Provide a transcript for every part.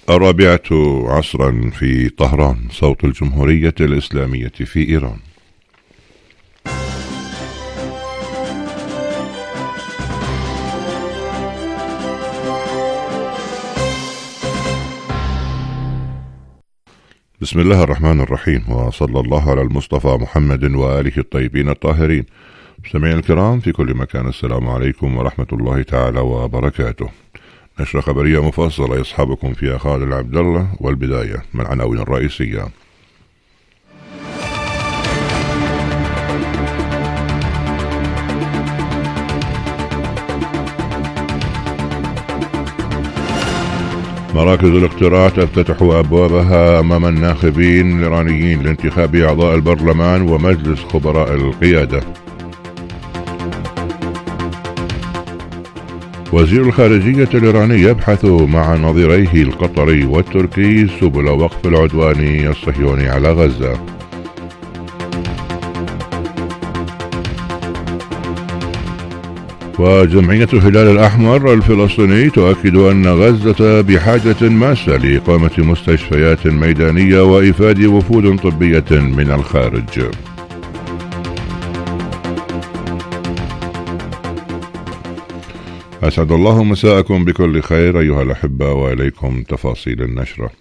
الرابعة عصرا في طهران، صوت الجمهورية الإسلامية في إيران. بسم الله الرحمن الرحيم، وصلى الله على المصطفى محمد وآله الطيبين الطاهرين. مستمعينا الكرام في كل مكان، السلام عليكم ورحمة الله تعالى وبركاته. نشرة خبرية مفصلة يصحبكم فيها خالد عبد الله، والبداية من العناوين الرئيسية. مراكز الاقتراع تفتتح أبوابها أمام الناخبين الإيرانيين لانتخاب أعضاء البرلمان ومجلس خبراء القيادة. وزير الخارجية الإيراني يبحث مع نظيريه القطري والتركي سبل وقف العدوان الصهيوني على غزة. وجمعية الهلال الأحمر الفلسطيني تؤكد أن غزة بحاجة ماسة لإقامة مستشفيات ميدانية وإفادة وفود طبية من الخارج. أسعد الله مساءكم بكل خير أيها الأحبة، وإليكم تفاصيل النشرة.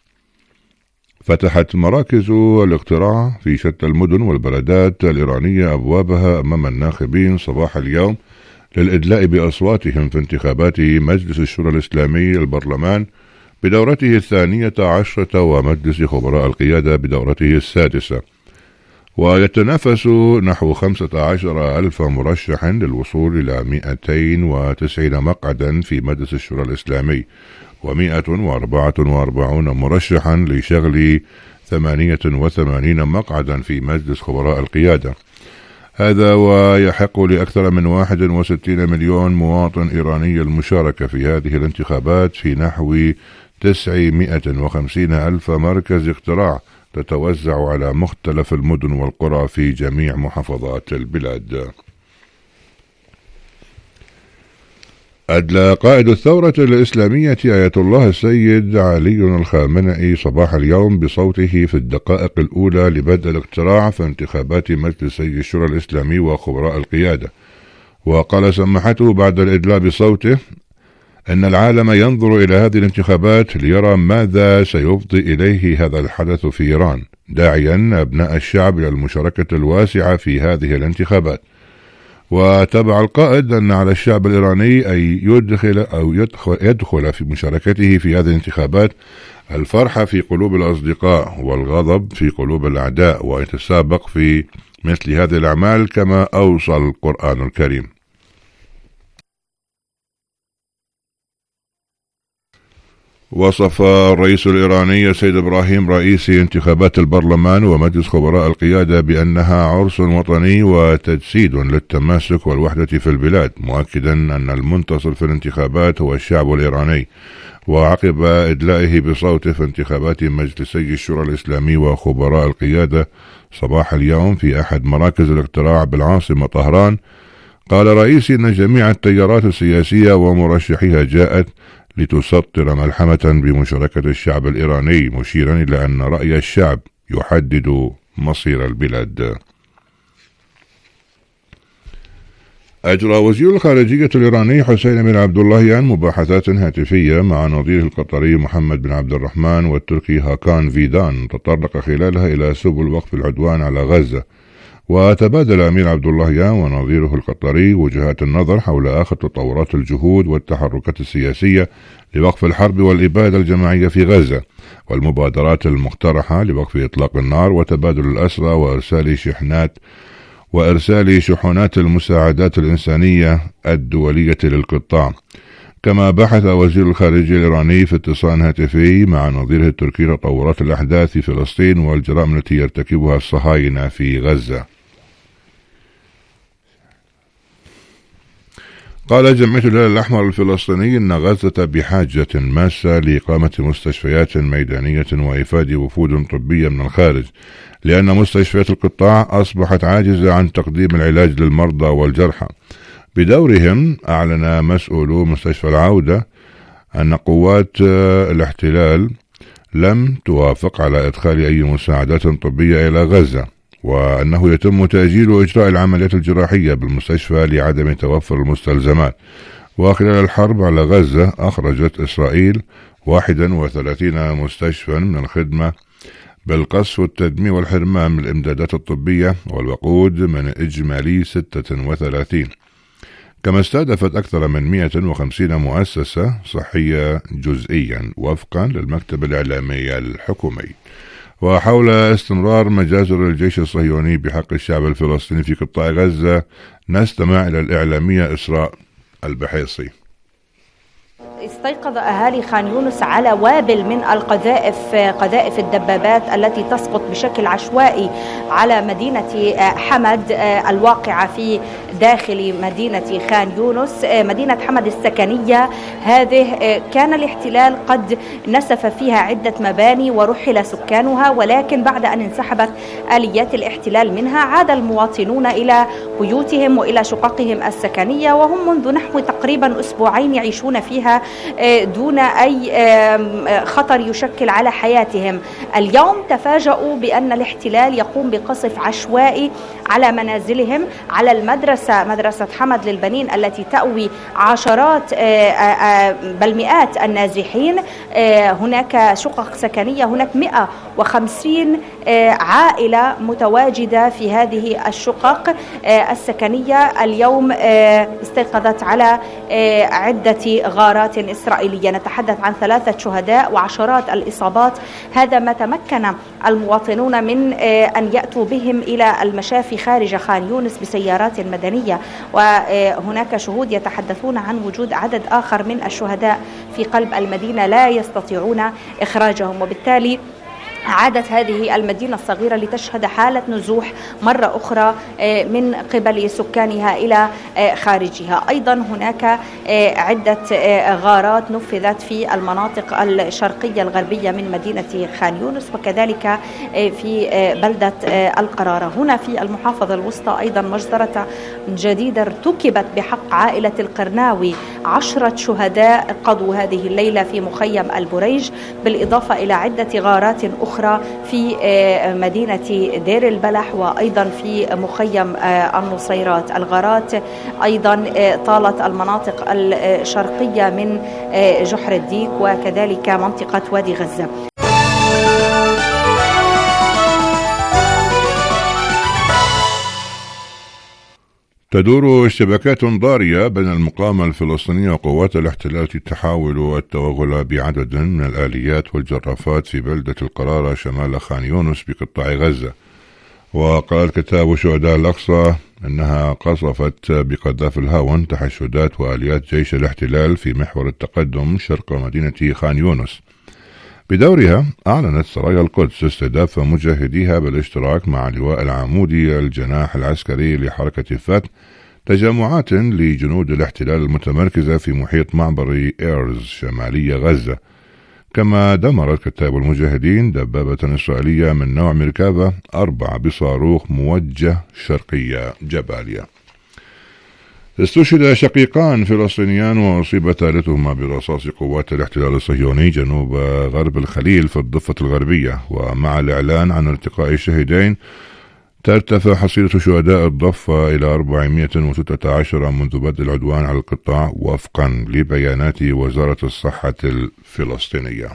فتحت مراكز الاقتراع في شتى المدن والبلدات الإيرانية أبوابها أمام الناخبين صباح اليوم للإدلاء بأصواتهم في انتخابات مجلس الشورى الإسلامي البرلمان بدورته 12 ومجلس خبراء القيادة بدورته 6. ويتنافس نحو 15,000 مرشح للوصول إلى 290 مقعدا في مجلس الشورى الإسلامي، و144 مرشحا لشغل 88 مقعدا في مجلس خبراء القيادة. هذا ويحق لأكثر من 61 مليون مواطن إيراني المشاركة في هذه الانتخابات في نحو 950,000 مركز اقتراع تتوزع على مختلف المدن والقرى في جميع محافظات البلاد. أدلى قائد الثورة الإسلامية آية الله السيد علي الخامنئي صباح اليوم بصوته في الدقائق الأولى لبدء الاقتراع في انتخابات مجلسي الشورى الإسلامي وخبراء القيادة، وقال سماحته بعد الإدلاء بصوته أن العالم ينظر إلى هذه الانتخابات ليرى ماذا سيفضي إليه هذا الحدث في إيران، داعيا أبناء الشعب إلى المشاركة الواسعة في هذه الانتخابات. وتابع القائد أن على الشعب الإيراني أن يدخل في مشاركته في هذه الانتخابات الفرح في قلوب الأصدقاء والغضب في قلوب الأعداء، ويتسابق في مثل هذه الأعمال كما أوصى القرآن الكريم. وصف الرئيس الإيراني سيد إبراهيم رئيسي انتخابات البرلمان ومجلس خبراء القيادة بأنها عرس وطني وتجسيد للتماسك والوحدة في البلاد، مؤكدا أن المنتصر في الانتخابات هو الشعب الإيراني. وعقب إدلائه بصوته في انتخابات مجلسي الشورى الإسلامي وخبراء القيادة صباح اليوم في أحد مراكز الاقتراع بالعاصمة طهران، قال رئيسي أن جميع التيارات السياسية ومرشحيها جاءت لتسطر ملحمة بمشاركة الشعب الإيراني، مشيرا إلى أن رأي الشعب يحدد مصير البلاد. أجرى وزير الخارجية الإيراني حسين بن عبد اللهيان مباحثات هاتفية مع نظيره القطري محمد بن عبد الرحمن والتركي هاكان فيدان تطرق خلالها إلى سبل وقف العدوان على غزة. وتبادل أمير عبد اللهيان ونظيره القطري وجهات النظر حول آخر تطورات الجهود والتحركات السياسية لوقف الحرب والإبادة الجماعية في غزة، والمبادرات المقترحة لوقف إطلاق النار وتبادل الأسرى وإرسال شحنات المساعدات الإنسانية الدولية للقطاع. كما بحث وزير الخارجية الإيراني في اتصال هاتفي مع نظيره التركي تطورات الأحداث في فلسطين والجرائم التي يرتكبها الصهاينة في غزة. قال جمعية الهلال الأحمر الفلسطيني إن غزة بحاجة ماسة لإقامة مستشفيات ميدانية وإفادة وفود طبية من الخارج، لأن مستشفيات القطاع أصبحت عاجزة عن تقديم العلاج للمرضى والجرحى. بدورهم أعلن مسؤولو مستشفى العودة أن قوات الاحتلال لم توافق على إدخال أي مساعدات طبية إلى غزة، وأنه يتم تأجيل إجراء العمليات الجراحية بالمستشفى لعدم توفر المستلزمات. وخلال الحرب على غزة أخرجت إسرائيل 31 مستشفى من الخدمة بالقصف والتدمير والحرمان من الإمدادات الطبية والوقود من إجمالي 36، كما استهدفت أكثر من 150 مؤسسة صحية جزئيا وفقا للمكتب الإعلامي الحكومي. وحول استمرار مجازر الجيش الصهيوني بحق الشعب الفلسطيني في قطاع غزة نستمع إلى الإعلامية إسراء البحيصي. استيقظ أهالي خان يونس على وابل من قذائف الدبابات التي تسقط بشكل عشوائي على مدينة حمد الواقعة في داخل مدينة خان يونس. مدينة حمد السكنية هذه كان الاحتلال قد نسف فيها عدة مباني ورحل سكانها، ولكن بعد أن انسحبت آليات الاحتلال منها عاد المواطنون إلى بيوتهم وإلى شققهم السكنية، وهم منذ نحو تقريبا أسبوعين يعيشون فيها دون أي خطر يشكل على حياتهم. اليوم تفاجؤوا بأن الاحتلال يقوم بقصف عشوائي على منازلهم، على مدرسة حمد للبنين التي تأوي عشرات بل مئات النازحين. هناك شقق سكنية، هناك 150 عائلة متواجدة في هذه الشقق السكنية. اليوم استيقظت على عدة غارات إسرائيلية، نتحدث عن 3 شهداء وعشرات الإصابات. هذا ما تمكن المواطنون من أن يأتوا بهم إلى المشافي خارج خان يونس بسيارات مدنية، وهناك شهود يتحدثون عن وجود عدد آخر من الشهداء في قلب المدينة لا يستطيعون إخراجهم، وبالتالي عادت هذه المدينة الصغيرة لتشهد حالة نزوح مرة أخرى من قبل سكانها إلى خارجها. أيضا هناك عدة غارات نفذت في المناطق الشرقية الغربية من مدينة خان يونس، وكذلك في بلدة القرارة. هنا في المحافظة الوسطى أيضا مجزرة جديدة ارتكبت بحق عائلة القرناوي. 10 شهداء قضوا هذه الليلة في مخيم البريج، بالإضافة إلى عدة غارات أخرى في مدينة دير البلح وأيضا في مخيم النصيرات. الغارات أيضا طالت المناطق الشرقية من جحر الديك وكذلك منطقة وادي غزة. تدور اشتباكات ضارية بين المقاومة الفلسطينية وقوات الاحتلال التي تحاول التوغل بعدد من الآليات والجرافات في بلدة القرارة شمال خان يونس بقطاع غزة. وقال كتاب شهداء الأقصى أنها قصفت بقذائف الهاون تحشدات وآليات جيش الاحتلال في محور التقدم شرق مدينة خان يونس. بدورها أعلنت سرايا القدس استهداف مجاهديها بالاشتراك مع لواء العمودي الجناح العسكري لحركة فتح تجمعات لجنود الاحتلال المتمركزة في محيط معبر إيرز شمالي غزة. كما دمرت كتاب المجاهدين دبابة إسرائيلية من نوع ميركافا 4 بصاروخ موجه شرقية جباليا. استشهد شقيقان فلسطينيان وأصيب ثالثهما برصاص قوات الاحتلال الصهيوني جنوب غرب الخليل في الضفة الغربية. ومع الإعلان عن التقاء الشهيدين ترتفع حصيلة شهداء الضفة إلى 416 منذ بدء العدوان على القطاع وفقا لبيانات وزارة الصحة الفلسطينية.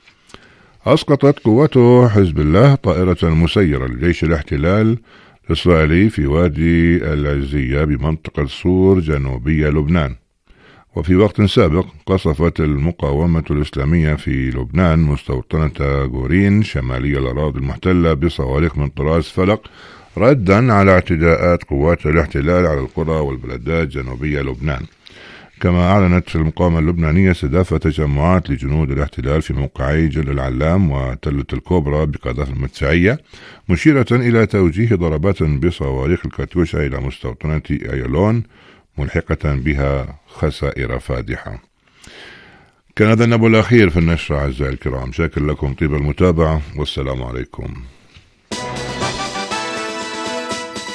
أسقطت قوات حزب الله طائرة مسيرة لجيش الاحتلال الإسرائيلي في وادي العزية بمنطقة صور جنوبية لبنان. وفي وقت سابق قصفت المقاومة الإسلامية في لبنان مستوطنة جورين شمالي الأراضي المحتلة بصواريخ من طراز فلق ردا على اعتداءات قوات الاحتلال على القرى والبلدات جنوبية لبنان. كما أعلنت المقاومة اللبنانية استهداف تجمعات لجنود الاحتلال في موقعي جل العلام وتلة الكوبرا بقذائف المدفعية، مشيرة إلى توجيه ضربات بصواريخ الكاتيوشا إلى مستوطنة أيلون ملحقة بها خسائر فادحة. كان هذا النبأ الأخير في النشرة أعزائي الكرام، شاكر لكم طيب المتابعة والسلام عليكم.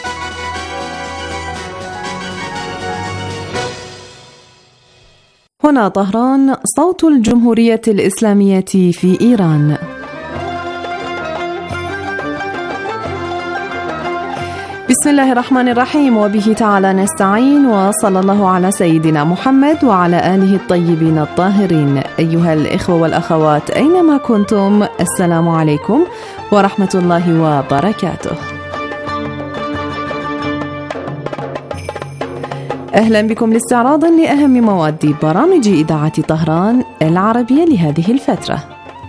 هنا هنا طهران، صوت الجمهورية الإسلامية في إيران. بسم الله الرحمن الرحيم، وبه تعالى نستعين، وصلى الله على سيدنا محمد وعلى آله الطيبين الطاهرين. أيها الإخوة والأخوات أينما كنتم، السلام عليكم ورحمة الله وبركاته. أهلا بكم لاستعراض لأهم مواد برامج إذاعة طهران العربية لهذه الفترة.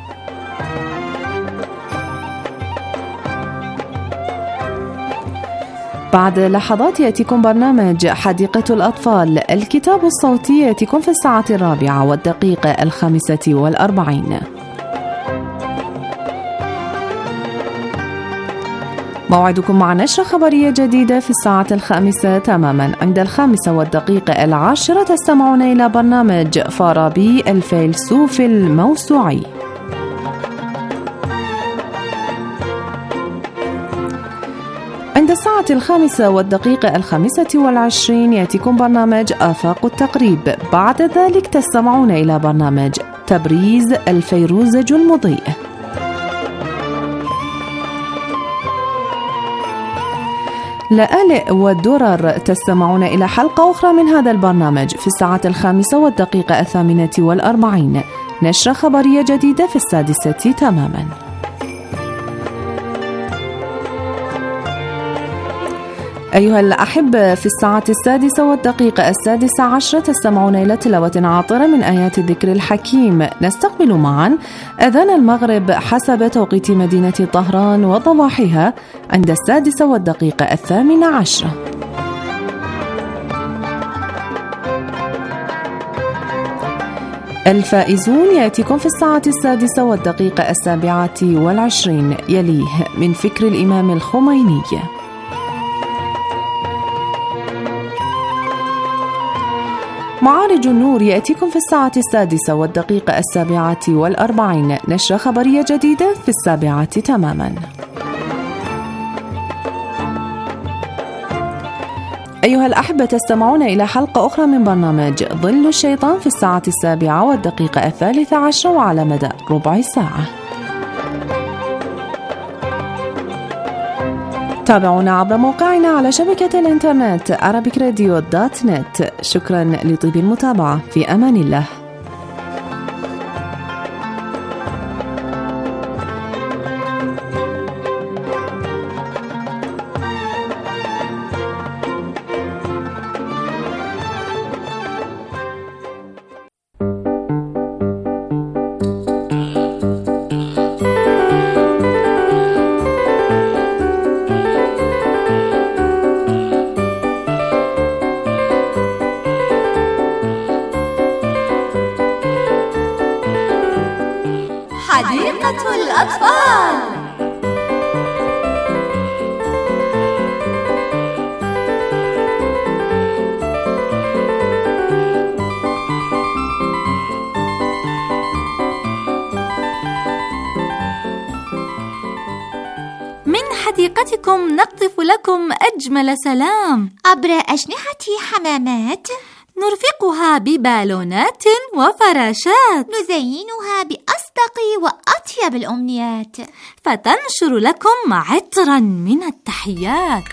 بعد لحظات يأتيكم برنامج حديقة الأطفال. الكتاب الصوتي يأتيكم في 1:45. موعدكم مع نشرة خبرية جديدة في 5:00 تماما. عند 5:10 تستمعون إلى برنامج فارابي الفيلسوف الموسوعي. عند 5:25 يأتيكم برنامج آفاق التقريب. بعد ذلك تستمعون إلى برنامج تبريز الفيروزج المضيء. لآلئ والدرر تستمعون إلى حلقة أخرى من هذا البرنامج في 5:48. نشرة خبرية جديدة في 6:00 تماما. أيها الأحبة، في 6:16 تستمعون إلى تلاوة عاطرة من آيات الذكر الحكيم. نستقبل معا أذان المغرب حسب توقيت مدينة طهران وضواحيها عند 6:18. الفائزون يأتيكم في 6:27. يليه من فكر الإمام الخميني. معارج النور يأتيكم في 6:07. نشرة خبرية جديدة في 7:00 تماما. أيها الأحبة، تستمعون إلى حلقة أخرى من برنامج ظل الشيطان في 7:13 وعلى مدى ربع ساعة. تابعونا عبر موقعنا على شبكة الإنترنت arabicradio.net. شكرا لطيب المتابعة، في أمان الله. حديقة الأطفال. من حديقتكم نقطف لكم أجمل سلام عبر أجنحة حمامات، نرفقها ببالونات وفراشات، نزينها بأصدق وأطيب الأمنيات، فتنشر لكم عطرا من التحيات.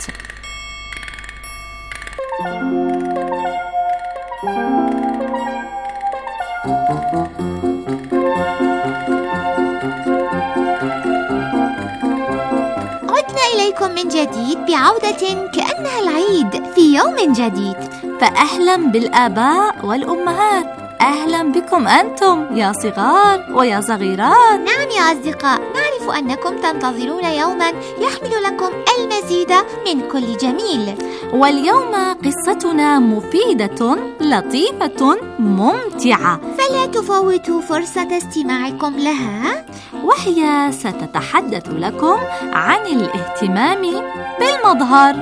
عدنا إليكم من جديد بعودة كأنها العيد في يوم جديد. فأهلا بالآباء والأمهات، أهلا بكم أنتم يا صغار ويا صغيرات. نعم يا أصدقاء، نعرف أنكم تنتظرون يوما يحمل لكم المزيد من كل جميل. واليوم قصتنا مفيدة لطيفة ممتعة، فلا تفوتوا فرصة استماعكم لها، وهي ستتحدث لكم عن الاهتمام بالمظهر.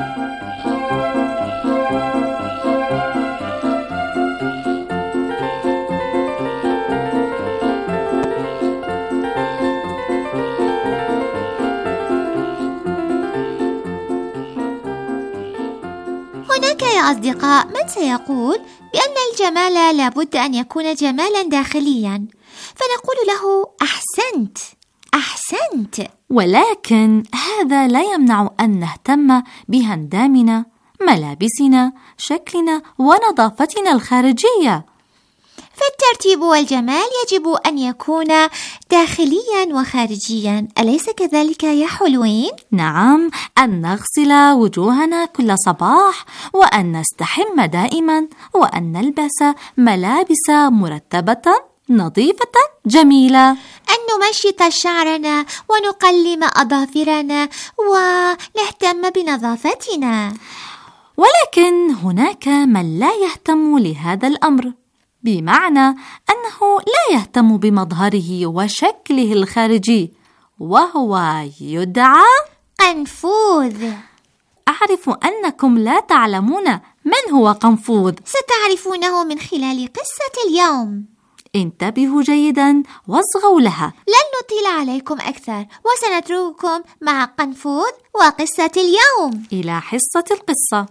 هناك يا أصدقاء من سيقول بأن الجمال لابد أن يكون جمالا داخليا، فنقول له أحسنت أحسنت. ولكن هذا لا يمنع أن نهتم بهندامنا، ملابسنا، شكلنا ونظافتنا الخارجية. فالترتيب والجمال يجب أن يكون داخليا وخارجيا، أليس كذلك يا حلوين؟ نعم، أن نغسل وجوهنا كل صباح، وأن نستحم دائما، وأن نلبس ملابس مرتبة نظيفة جميلة، أن نمشط شعرنا ونقلم أظافرنا ونهتم بنظافتنا. ولكن هناك من لا يهتم لهذا الأمر، بمعنى أنه لا يهتم بمظهره وشكله الخارجي، وهو يدعى قنفوذ. أعرف أنكم لا تعلمون من هو قنفوذ، ستعرفونه من خلال قصة اليوم. انتبهوا جيدا واصغوا لها. لن نطيل عليكم أكثر، وسنترككم مع قنفوذ وقصة اليوم. إلى حصة القصة.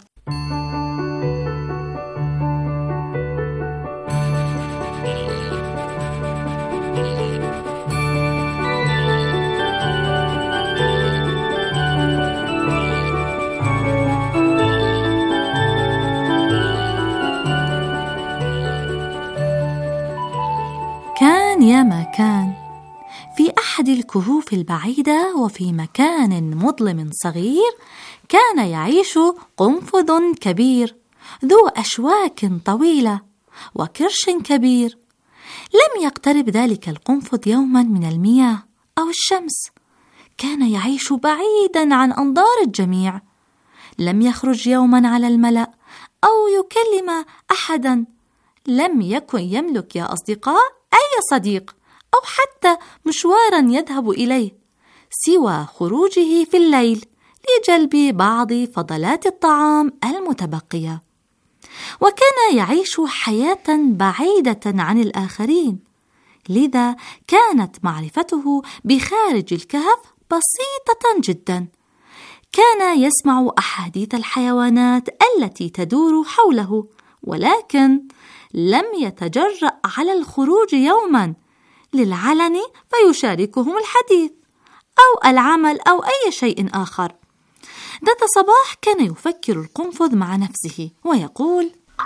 كان يا ما كان، في أحد الكهوف البعيدة وفي مكان مظلم صغير، كان يعيش قنفذ كبير ذو أشواك طويلة وكرش كبير. لم يقترب ذلك القنفذ يوما من المياه أو الشمس، كان يعيش بعيدا عن أنظار الجميع. لم يخرج يوما على الملأ أو يكلم أحدا. لم يكن يملك يا أصدقاء أي صديق أو حتى مشوارا يذهب إليه، سوى خروجه في الليل لجلب بعض فضلات الطعام المتبقية. وكان يعيش حياة بعيدة عن الآخرين، لذا كانت معرفته بخارج الكهف بسيطة جدا. كان يسمع أحاديث الحيوانات التي تدور حوله، ولكن لم يتجرأ على الخروج يوما للعلن فيشاركهم الحديث أو العمل أو أي شيء آخر. ذات صباح كان يفكر القنفذ مع نفسه ويقول: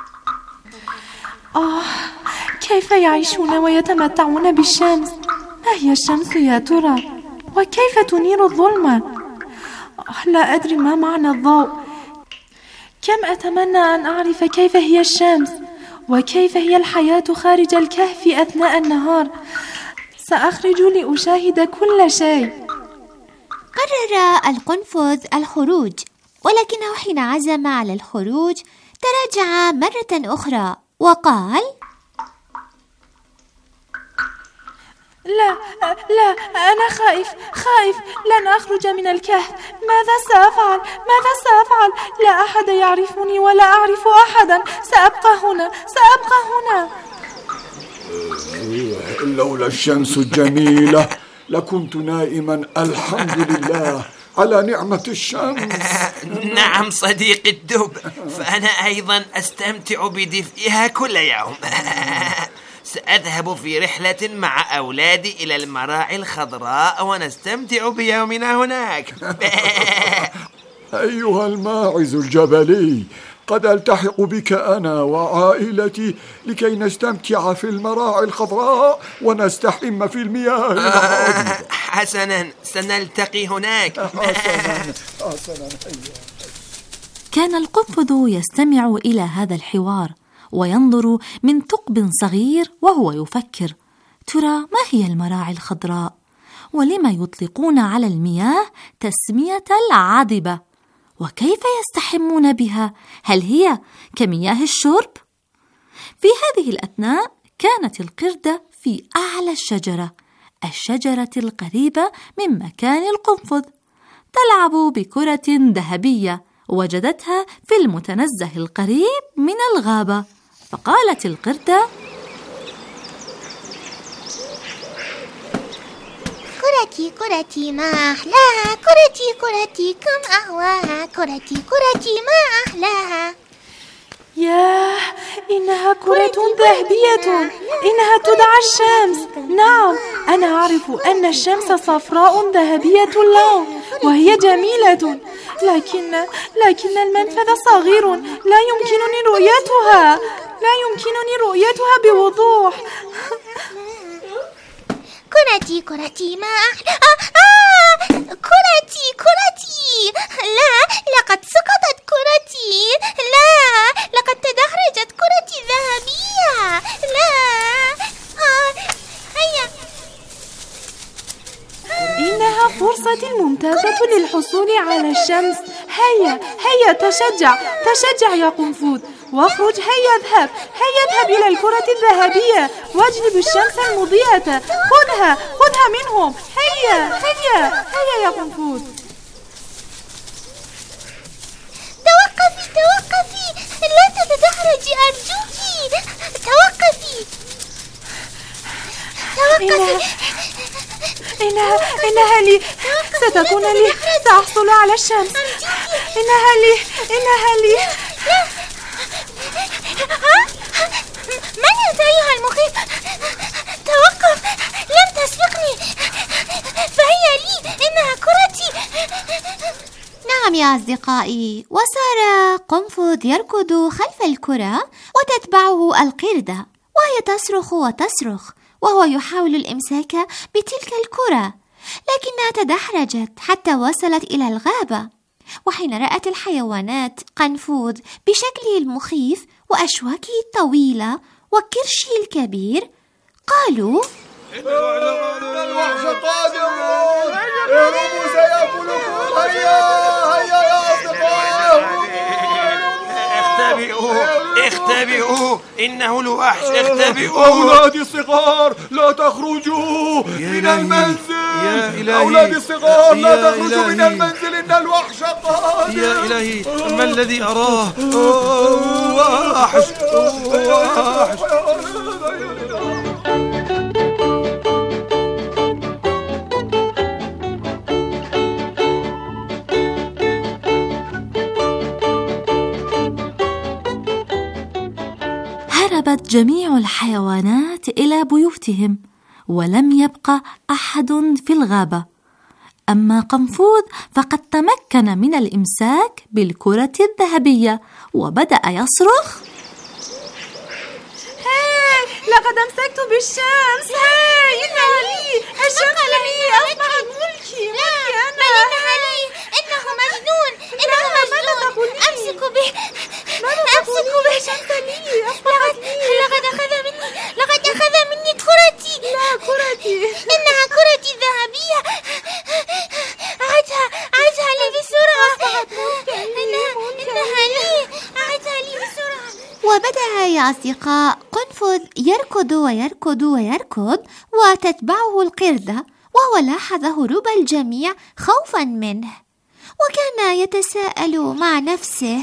كيف يعيشون ويتمتعون بالشمس؟ ما هي الشمس يا ترى؟ وكيف تنير الظلمة؟ لا أدري ما معنى الضوء. كم أتمنى أن أعرف كيف هي الشمس وكيف هي الحياة خارج الكهف أثناء النهار. سأخرج لأشاهد كل شيء. قرر القنفذ الخروج، ولكنه حين عزم على الخروج تراجع مرة أخرى وقال: لا، أنا خائف، لن أخرج من الكهف. ماذا سأفعل؟ لا أحد يعرفني ولا أعرف أحدا. سأبقى هنا. لولا الشمس الجميلة لكنت نائما، الحمد لله على نعمة الشمس. نعم صديقي الدب، فأنا أيضا أستمتع بدفئها كل يوم. سأذهب في رحلة مع أولادي إلى المراعي الخضراء ونستمتع بيومنا هناك. أيها الماعز الجبلي، قد ألتحق بك أنا وعائلتي لكي نستمتع في المراعي الخضراء ونستحم في المياه العذبة. حسنا، سنلتقي هناك. حسنا. كان القنفذ يستمع إلى هذا الحوار وينظر من ثقب صغير وهو يفكر: ترى ما هي المراعي الخضراء؟ ولما يطلقون على المياه تسمية العذبة؟ وكيف يستحمون بها؟ هل هي كمياه الشرب؟ في هذه الأثناء كانت القردة في أعلى الشجرة القريبة من مكان القنفذ، تلعب بكرة ذهبية وجدتها في المتنزه القريب من الغابة. فقالت القردة: كرتي ما أحلاها، كرتي كم أهواها، كرتي ما أحلاها. ياه، إنها كرة ذهبية، إنها تدعى الشمس. نعم، أنا أعرف أن الشمس صفراء ذهبية اللون وهي جميلة، لكن المنفذ صغير، لا يمكنني رؤيتها بوضوح. كرتي ما كرتي لا، لقد سقطت كرتي، لا، لقد تدحرجت كرتي الذهبية، لا. هيا، إنها فرصتي الممتازة للحصول على الشمس. هيا تشجع يا قنفذ واخرج. هيا اذهب إلى الكرة الذهبية واجلب الشمس المضيئة. خذها منهم. هيا يا قنفذ. توقفي، لا تتدحرجي أرجوك، توقفي. إنها لي، ستكون لي، سأحصل على الشمس. إنها لي. من أنت أيها المخيف؟ توقف، لم تسبقني، فهي لي، إنها كرتي. نعم يا أصدقائي، وصار قنفذ يركض خلف الكرة وتتبعه القردة، وهي تصرخ وتصرخ وهو يحاول الإمساك بتلك الكرة، لكنها تدحرجت حتى وصلت إلى الغابة. وحين رأت الحيوانات قنفذ بشكله المخيف وأشواكه الطويلة وكرشه الكبير، قالوا: الوحش قادم، اهربوا سيأكلكم. هيا يا أصدقائي، اختبئوا، إنه الوحش، اختبئوا. أولادي الصغار لا تخرجوا من المنزل، أولادي الصغار لا تخرجوا من المنزل، إن الوحش قادم. يا إلهي، ما الذي أراه؟ وحش. هربت جميع الحيوانات إلى بيوتهم، ولم يبق أحد في الغابة. أما قنفذ فقد تمكن من الإمساك بالكرة الذهبية وبدأ يصرخ: لقد أمسكت بالشمس. إنها لي، الشمس لي، أصبحت ملكي. بل إنها لي، إنه مجنون. أمسك به. الشمس لي، أصبحت لي. لقد أخذ مني كرتي. لا، كرتي. إنها كرتي الذهبية. أعدها لي بسرعة. إنها لي، أعدها لي بسرعة. وبدأ يا أصدقاء قنفذ يركض وتتبعه القردة، وهو لاحظ هروب الجميع خوفا منه، وكان يتساءل مع نفسه: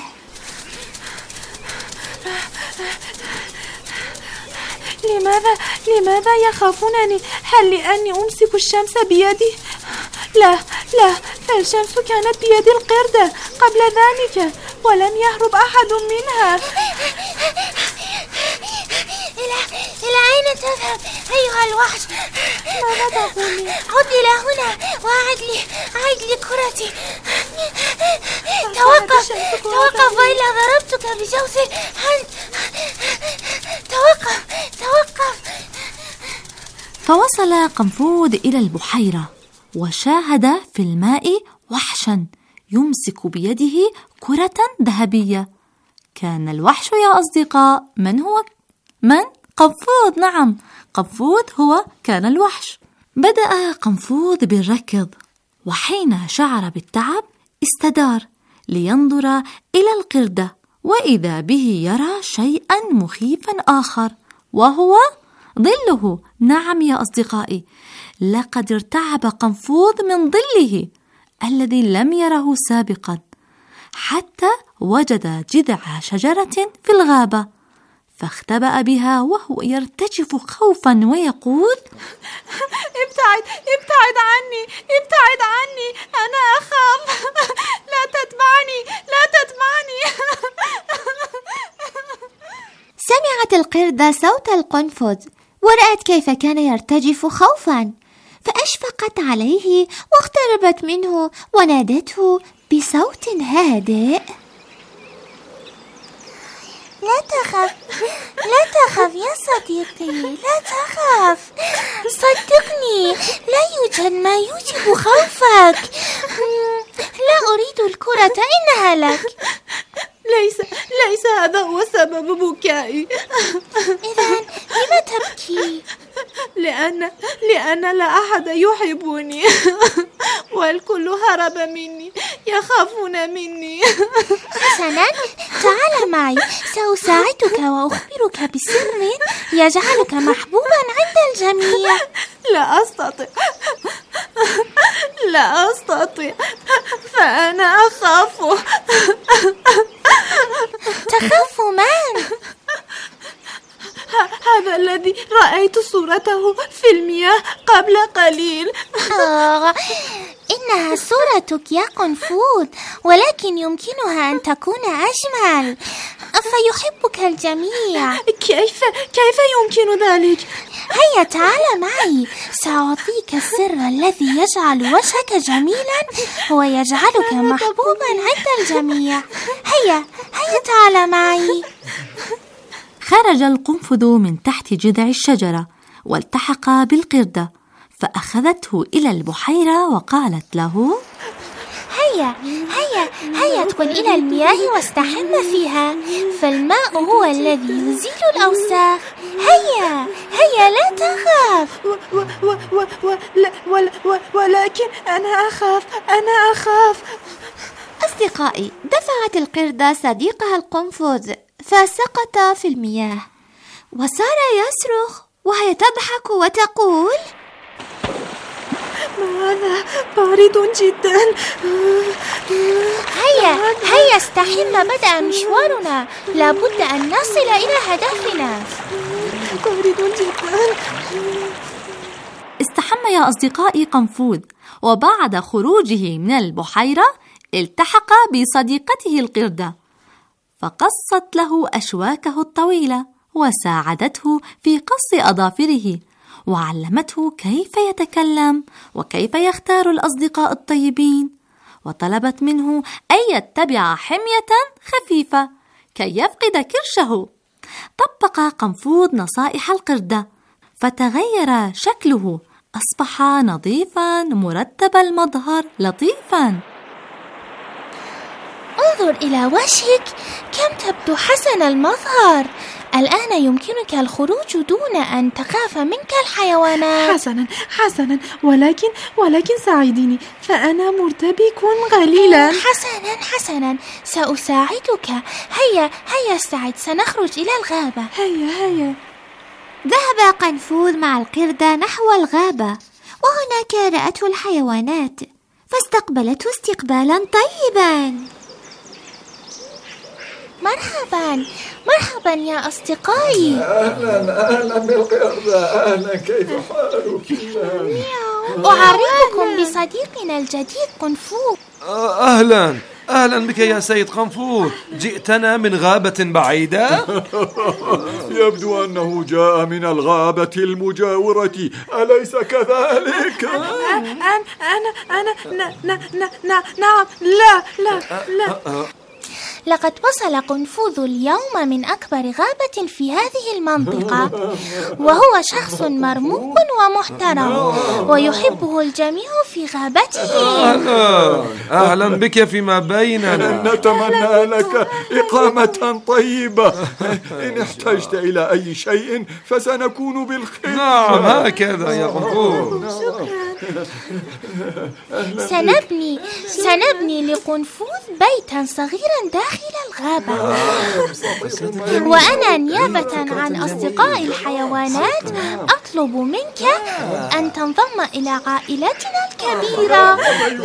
لماذا يخافونني؟ هل لأني أمسك الشمس بيدي؟ لا، فالشمس كانت بيد القردة قبل ذلك، ولم يهرب أحد منها. إلى أين تذهب أيها الوحش؟ ماذا تقولي؟ عد إلى هنا وأعد لي كرتي. توقف وإلا ضربتك بجوز. توقف. فوصل قنفذ إلى البحيرة، وشاهد في الماء وحشا يمسك بيده كرة ذهبية. كان الوحش يا أصدقاء من هو؟ قنفذ. نعم، قنفذ كان الوحش. بدأ قنفذ بالركض، وحين شعر بالتعب استدار لينظر إلى القردة، وإذا به يرى شيئا مخيفا آخر، وهو ظله. نعم يا أصدقائي، لقد ارتعب قنفذ من ظله الذي لم يره سابقا، حتى وجد جذع شجرة في الغابة، فاختبأ بها وهو يرتجف خوفا ويقول: ابتعد عني، أنا أخاف. لا تتبعني. القردة صوت القنفذ ورأت كيف كان يرتجف خوفا، فأشفقت عليه واقتربت منه ونادته بصوت هادئ: لا تخف يا صديقي، لا تخف، صدقني لا يوجد ما يوجب خوفك. لا أريد الكرة، إنها لك. ليس هذا هو سبب بكائي. إذن لم تبكي؟ لأن لا أحد يحبني والكل هرب مني، يخافون مني. حسنا، تعال معي، سأساعدك وأخبرك بسر يجعلك محبوبا عند الجميع. لا أستطيع، فأنا أخاف. تخاف من؟ هذا الذي رأيت صورته في المياه قبل قليل. إنها صورتك يا قنفذ، ولكن يمكنها أن تكون أجمل، فيحبك الجميع. كيف يمكن ذلك؟ هيا تعال معي، سأعطيك السر الذي يجعل وجهك جميلا ويجعلك محبوبا عند الجميع. هيا تعال معي. خرج القنفذ من تحت جذع الشجرة والتحق بالقردة، فأخذته إلى البحيرة وقالت له: هيا ادخل إلى المياه واستحم فيها، فالماء هو الذي يزيل الأوساخ. هيا لا تخاف. ولكن أنا أخاف. أصدقائي، دفعت القردة صديقها القنفذ فسقط في المياه، وصار يصرخ وهي تضحك وتقول: هذا بارد جدا. هيا استحم، بدأ مشوارنا، لابد أن نصل إلى هدفنا. بارد جدا. استحم يا أصدقائي قنفذ، وبعد خروجه من البحيرة التحق بصديقته القردة، فقصت له أشواكه الطويلة وساعدته في قص أظافره، وعلمته كيف يتكلم وكيف يختار الأصدقاء الطيبين، وطلبت منه أن يتبع حمية خفيفة كي يفقد كرشه. طبق قنفذ نصائح القردة فتغير شكله، أصبح نظيفا مرتب المظهر لطيفا. انظر إلى وجهك، كم تبدو حسن المظهر. الآن يمكنك الخروج دون أن تخاف منك الحيوانات. حسنا، ولكن ساعديني، فأنا مرتبك غليلا. حسنا، سأساعدك. هيا استعد، سنخرج إلى الغابة. هيا. ذهب قنفذ مع القردة نحو الغابة، وهناك رأته الحيوانات فاستقبلته استقبالا طيبا. مرحبا يا أصدقائي. أهلا بالقردة، أهلا، كيف حالك؟ أعرفكم بصديقنا الجديد قنفذ. أهلا بك يا سيد قنفذ، جئتنا من غابة بعيدة؟ يبدو أنه جاء من الغابة المجاورة، أليس كذلك؟ نعم. لا. لقد وصل قنفذ اليوم من أكبر غابة في هذه المنطقة، وهو شخص مرموق ومحترم ويحبه الجميع في غابته. أهلا بك فيما بيننا. نتمنى لك إقامة طيبة. إن احتجت إلى أي شيء فسنكون بالخير. نعم، هكذا يا قنفذ. سنبني لقنفذ بيتا صغيرا داخل الغابة، وأنا نيابة عن أصدقاء الحيوانات أطلب منك أن أن تنضم إلى عائلتنا الكبيرة.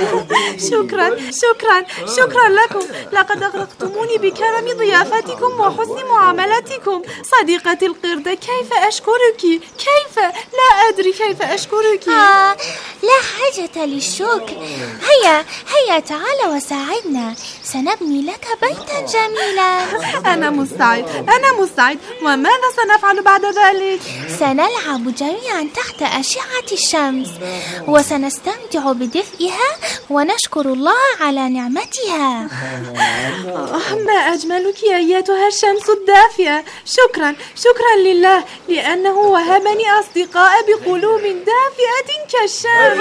شكرا لكم. لقد أغرقتموني بكرم ضيافتكم وحسن معاملتكم. صديقتي القردة، كيف أشكرك؟ لا أدري كيف أشكرك. لا حاجة للشكر. هيا تعال وساعدنا، سنبني لك بيتا جميلا. أنا مستعد. وماذا سنفعل بعد ذلك؟ سنلعب جميعا تحت أشعة الشمس، وسنستمتع بدفئها ونشكر الله على نعمتها. ما أجملك أيتها الشمس الدافئة. شكرا لله لأنه وهبني أصدقاء بقلوب دافئة كالشمس.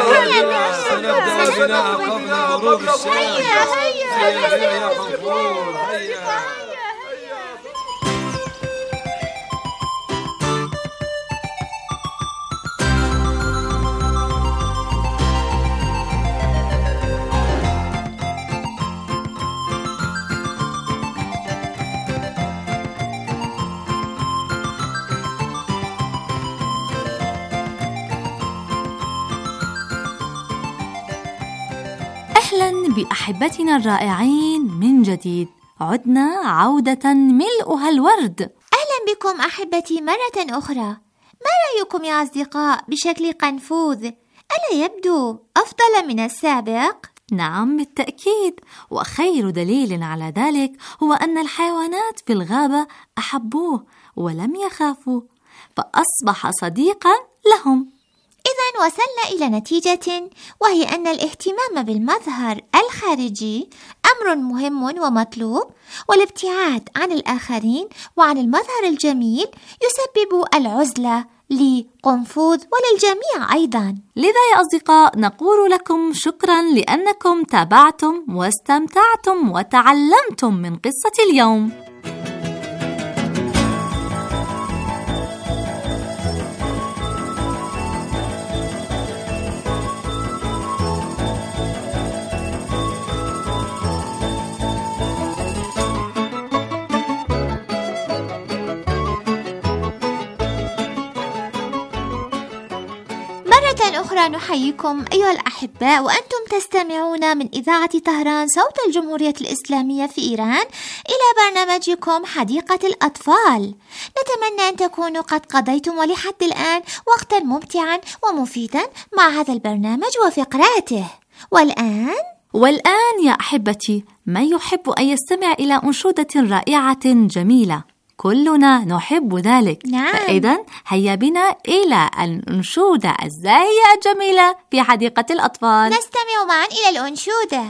أهلا بأحبتنا الرائعين من جديد. عدنا عودة ملؤها الورد. أهلا بكم أحبتي مرة أخرى. ما رأيكم يا أصدقاء بشكل قنفوذ؟ ألا يبدو أفضل من السابق؟ نعم بالتأكيد، وخير دليل على ذلك هو أن الحيوانات في الغابة أحبوه ولم يخافوا، فأصبح صديقا لهم. إذن وصلنا إلى نتيجة، وهي أن الاهتمام بالمظهر الخارجي أمر مهم ومطلوب، والابتعاد عن الآخرين وعن المظهر الجميل يسبب العزلة لقنفوذ وللجميع أيضا. لذا يا أصدقاء نقول لكم شكرا لأنكم تابعتم واستمتعتم وتعلمتم من قصة اليوم. مرة أخرى نحييكم أيها الأحباء، وأنتم تستمعون من إذاعة طهران صوت الجمهورية الإسلامية في إيران إلى برنامجكم حديقة الأطفال. نتمنى أن تكونوا قد قضيتم ولحد الآن وقتا ممتعا ومفيدا مع هذا البرنامج وفقراته. والآن يا أحبتي، من يحب أن يستمع إلى أنشودة رائعة جميلة؟ كلنا نحب ذلك. نعم. إذن هيا بنا إلى الأنشودة الزاهية الجميلة في حديقة الأطفال. نستمع معا إلى الأنشودة.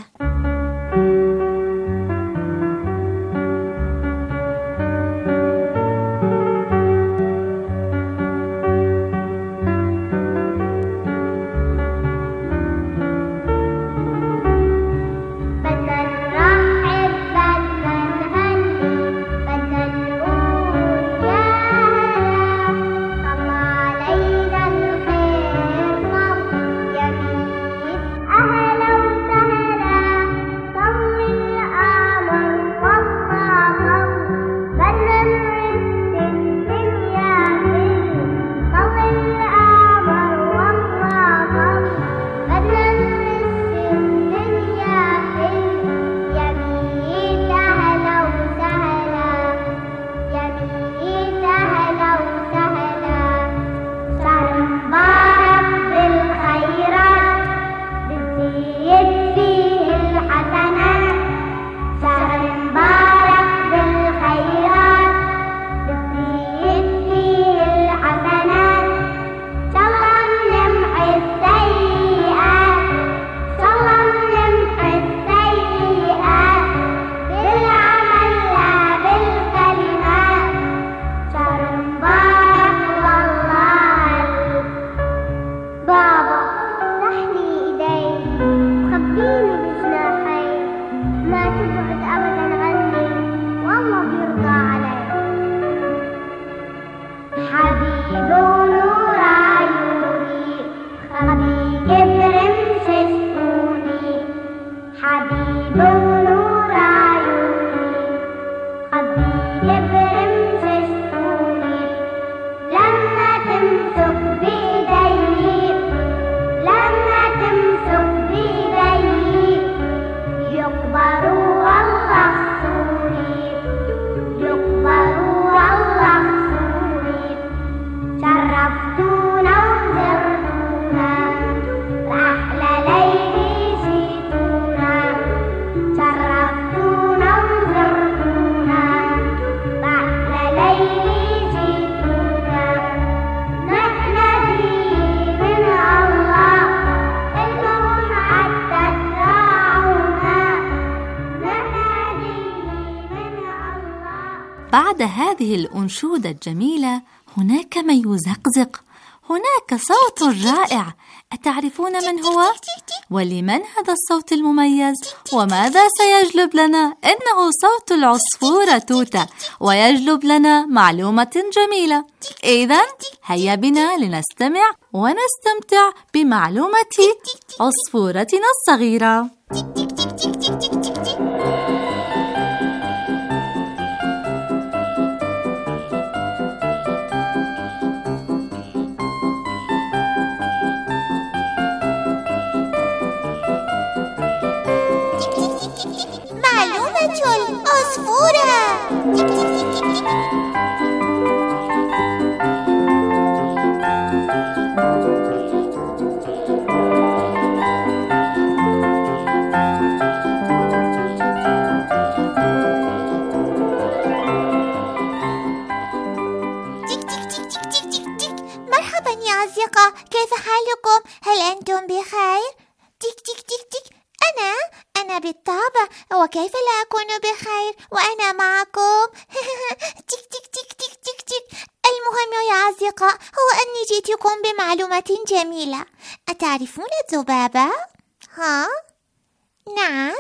أهلا وسهلا بعد هذه الأنشودة الجميلة هناك من يزقزق، هناك صوت رائع. أتعرفون من هو؟ ولمن هذا الصوت المميز؟ وماذا سيجلب لنا؟ إنه صوت العصفورة توتة، ويجلب لنا معلومة جميلة. إذن هيا بنا لنستمع ونستمتع بمعلومة عصفورتنا الصغيرة. كيف حالكم؟ هل أنتم بخير؟ تيك تيك تيك تيك. أنا بالطبع، وكيف لا أكون بخير وأنا معكم؟ تيك تيك تيك تيك تيك تيك. المهم يا أصدقاء هو أني جئتكم بمعلومة جميلة. أتعرفون الذبابة؟ ها؟ نعم،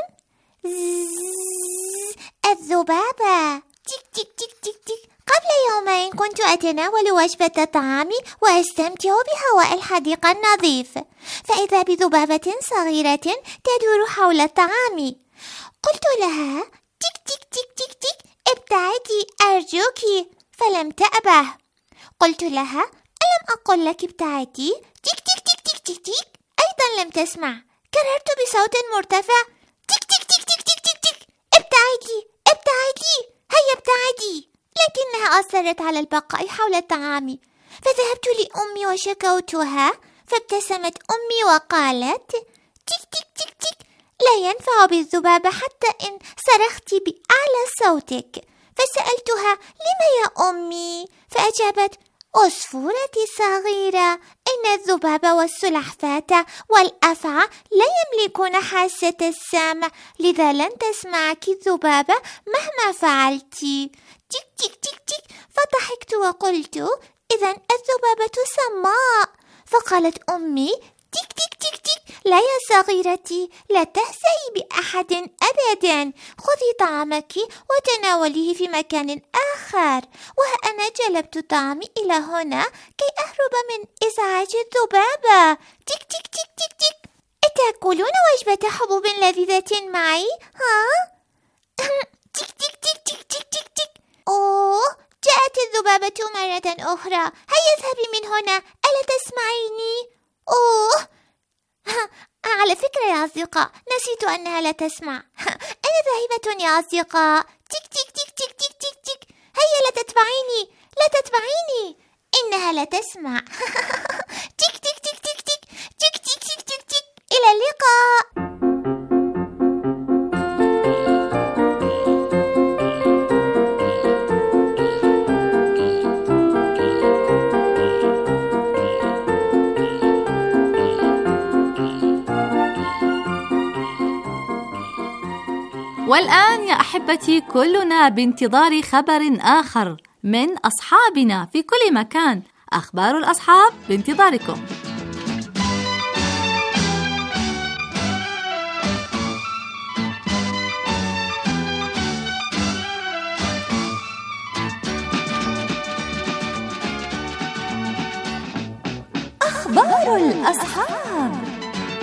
الذبابة. تيك تيك تيك تيك تيك. قبل يومين كنت أتناول وجبة طعامي وأستمتع بهواء الحديقة النظيف، فإذا بذبابة صغيرة تدور حول طعامي. قلت لها تيك تيك تيك تيك تيك ابتعدي أرجوك، فلم تأبه. قلت لها ألم أقل لك ابتعدي؟ تيك تيك تيك تيك تيك تيك أيضا لم تسمع. كررت بصوت مرتفع تيك تيك تيك تيك تيك تيك تيك ابتعدي ابتعدي، هيا ابتعدي. لكنها أصرت على البقاء حول طعامي، فذهبت لأمي وشكوتها، فابتسمت أمي وقالت تيك تيك تيك تيك لا ينفع بالذبابة حتى إن صرخت بأعلى صوتك. فسألتها لما يا أمي؟ فأجابت عصفورتي الصغيرة، إن الذباب والسلحفاة والأفعى لا يملكون حاسة السمع، لذا لن تسمعك الذبابة مهما فعلت. تيك تيك تيك تيك. فضحكت وقلت إذن الذبابة سماء. فقالت أمي تيك تيك تيك تيك لا يا صغيرتي، لا تهزئي بأحد أبدا، خذي طعامك وتناوليه في مكان آخر. وأنا جلبت طعامي إلى هنا كي أهرب من إزعاج الذبابة. تيك تيك تيك تيك تيك. أتأكلون وجبة حبوب لذيذة معي؟ ها؟ تيك تيك تيك تيك تيك تيك تيك. أوه، جاءت الذبابة مرة أخرى. هيا اذهبي من هنا، ألا تسمعيني؟ أوه، على فكرة يا أصدقاء نسيت أنها لا تسمع. أنا ذاهبة يا أصدقاء. تيك تيك تيك تيك تيك تيك تيك. هيا لا تتبعيني، لا تتبعيني، إنها لا تسمع. تيك تيك تيك تيك تيك تيك تيك تيك تيك تيك. إلى اللقاء. والآن يا أحبتي كلنا بانتظار خبر آخر من أصحابنا في كل مكان. أخبار الأصحاب بانتظاركم. أخبار الأصحاب.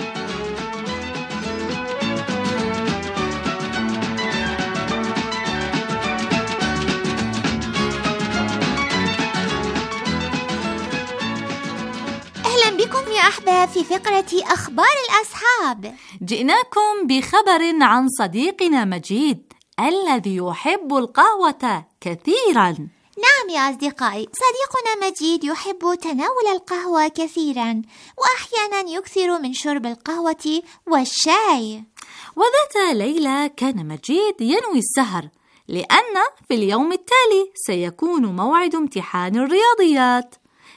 بكم يا أحباب في فقرة أخبار الأصحاب. جئناكم بخبر عن صديقنا مجيد الذي يحب القهوة كثيرا. نعم يا أصدقائي، صديقنا مجيد يحب تناول القهوة كثيرا، وأحيانا يكثر من شرب القهوة والشاي. وذات ليلة كان مجيد ينوي السهر، لأن في اليوم التالي سيكون موعد امتحان الرياضيات.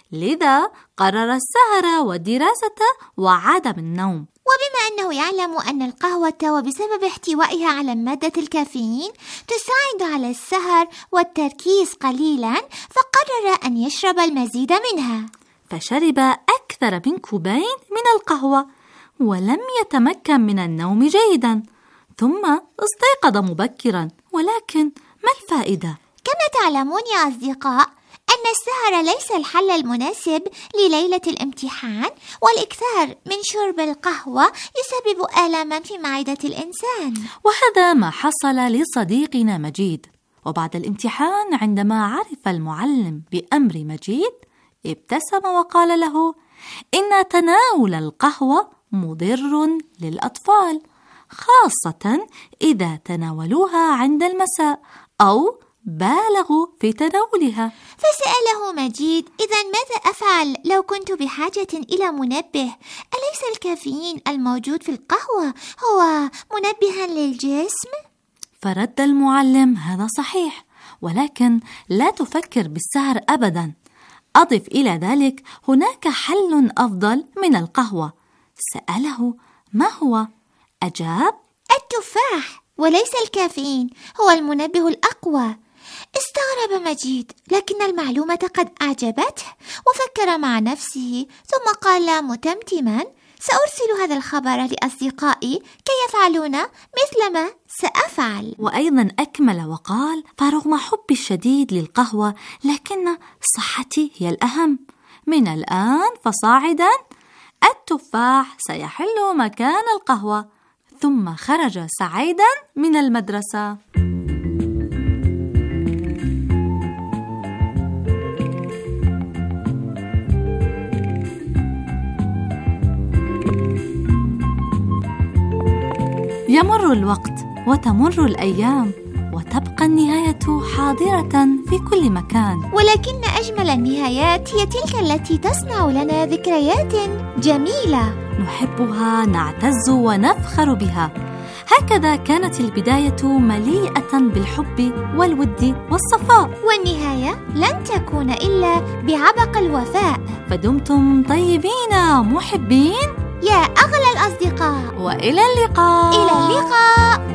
لذا قرر السهر والدراسة وعدم النوم. وبما أنه يعلم أن القهوة وبسبب احتوائها على مادة الكافيين تساعد على السهر والتركيز قليلا، فقرر أن يشرب المزيد منها، فشرب أكثر من كوبين من القهوة ولم يتمكن من النوم جيدا، ثم استيقظ مبكرا. ولكن ما الفائدة؟ كما تعلمون يا أصدقاء أن السهر ليس الحل المناسب لليلة الامتحان، والإكثار من شرب القهوة يسبب آلاما في معدة الإنسان. وهذا ما حصل لصديقنا مجيد. وبعد الامتحان عندما عرف المعلم بأمر مجيد ابتسم وقال له إن تناول القهوة مضر للأطفال، خاصة إذا تناولوها عند المساء أو بالغوا في تناولها. فسأله مجيد: إذن ماذا أفعل لو كنت بحاجة إلى منبه؟ أليس الكافيين الموجود في القهوة هو منبها للجسم؟ فرد المعلم: هذا صحيح، ولكن لا تفكر بالسهر أبدا. أضف إلى ذلك هناك حل أفضل من القهوة. سأله: ما هو؟ أجاب: التفاح، وليس الكافيين هو المنبه الأقوى. استغرب مجيد، لكن المعلومة قد أعجبته، وفكر مع نفسه ثم قال متمتما: سأرسل هذا الخبر لأصدقائي كي يفعلون مثل ما سأفعل. وأيضا أكمل وقال: فرغم حبي الشديد للقهوة لكن صحتي هي الأهم. من الآن فصاعدا التفاح سيحل مكان القهوة. ثم خرج سعيدا من المدرسة. يمر الوقت وتمر الأيام وتبقى النهاية حاضرة في كل مكان، ولكن أجمل النهايات هي تلك التي تصنع لنا ذكريات جميلة نحبها، نعتز ونفخر بها. هكذا كانت البداية مليئة بالحب والود والصفاء، والنهاية لن تكون إلا بعبق الوفاء. فدمتم طيبين محبين يا أغلى الأصدقاء، وإلى اللقاء. إلى اللقاء.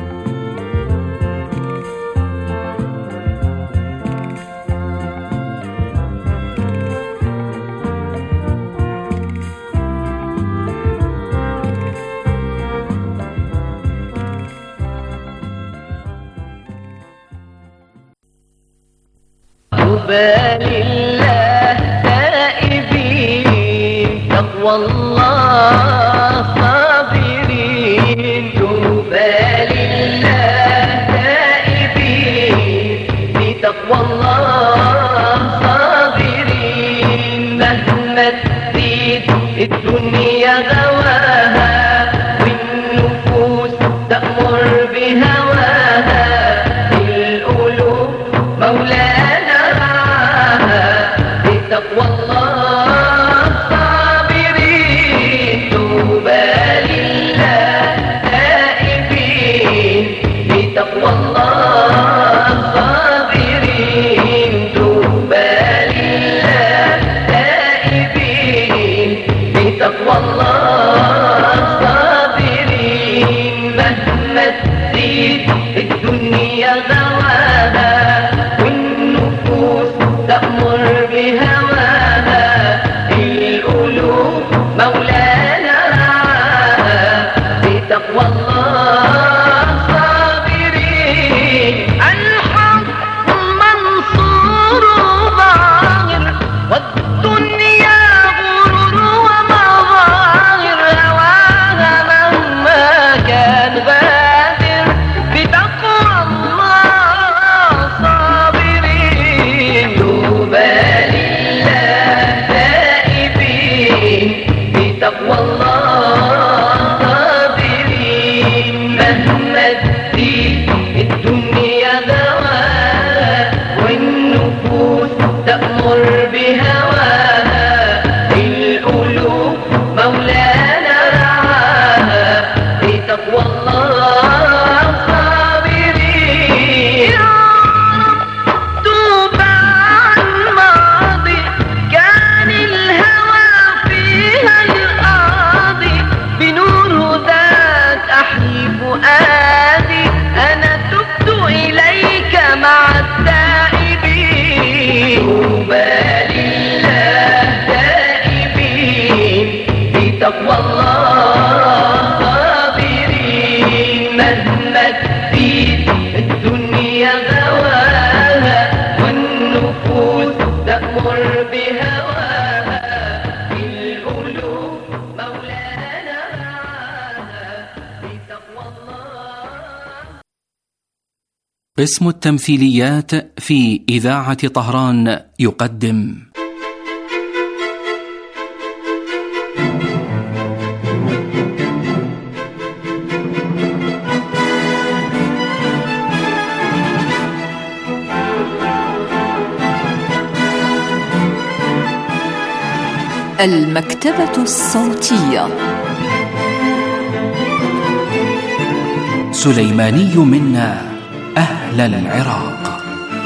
طوبى لله تائبين تقوى الله صابرين. طوبى لله تائبين بتقوى الله صابرين. مهما تزيد الدنيا غواها والنفوس تأمر بهواها، القلوب مولانا بتقوى الله صابرين. طوبى لله تائبين بتقوى الله صابرين. طوبى لله تائبين بتقوى الله صابرين. مهما تزيد الدنيا غواها والنفوس تأمر بهواها، القلوب مولانا بتقوى الله صابرين. الحق منصور ظاهر والدنيا غرور ومظاهر، هواها مهما كان غادر بتقوى الله صابرين. طوبى لله تائبين بتقوى الله صابرين. مهما تزيد الدنيا غواها والنفوس تأمر بهواها، القلوب مولانا رعاها بتقوى الله صابرين. يا رب توب عن ماضي كان قسم التمثيليات في إذاعة طهران يقدم المكتبة الصوتية. سليماني منا أهل العراق.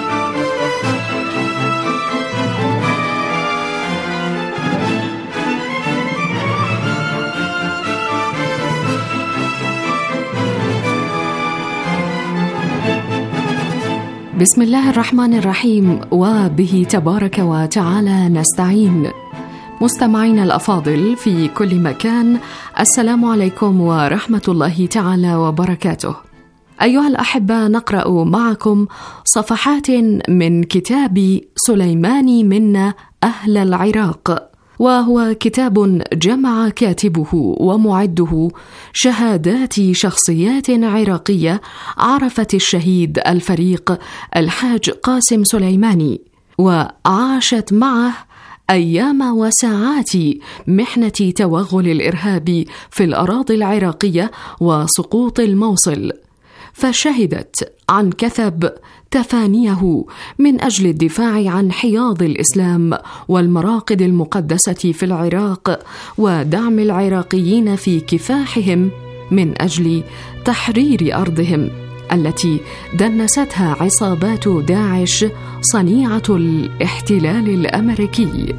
بسم الله الرحمن الرحيم، وبه تبارك وتعالى نستعين. مستمعينا الأفاضل في كل مكان، السلام عليكم ورحمة الله تعالى وبركاته. أيها الأحبة، نقرأ معكم صفحات من كتاب سليماني منا أهل العراق، وهو كتاب جمع كاتبه ومعده شهادات شخصيات عراقية عرفت الشهيد الفريق الحاج قاسم سليماني، وعاشت معه أيام وساعات محنة توغل الإرهاب في الأراضي العراقية وسقوط الموصل، فشهدت عن كثب تفانيه من أجل الدفاع عن حياض الإسلام والمراقد المقدسة في العراق، ودعم العراقيين في كفاحهم من أجل تحرير أرضهم التي دنستها عصابات داعش صنيعة الاحتلال الأمريكي.